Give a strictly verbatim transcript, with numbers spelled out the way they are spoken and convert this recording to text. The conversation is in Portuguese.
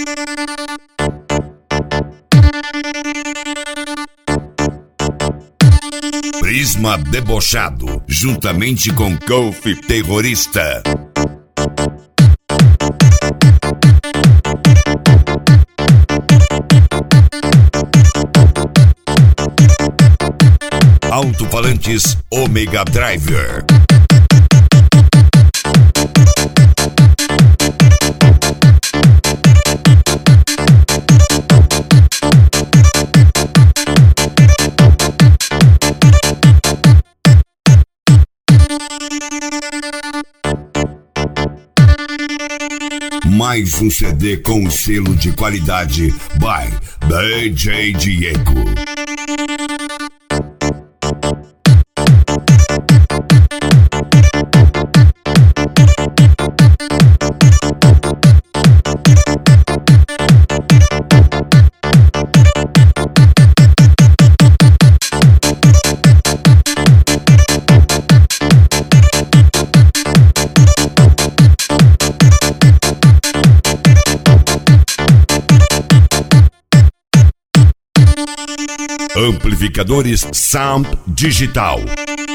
Prisma Debochado, juntamente com Golf Terrorista. Alto-falantes Omega Driver. Mais um C D com selo de qualidade by D J Diego. Amplificadores Sound Digital.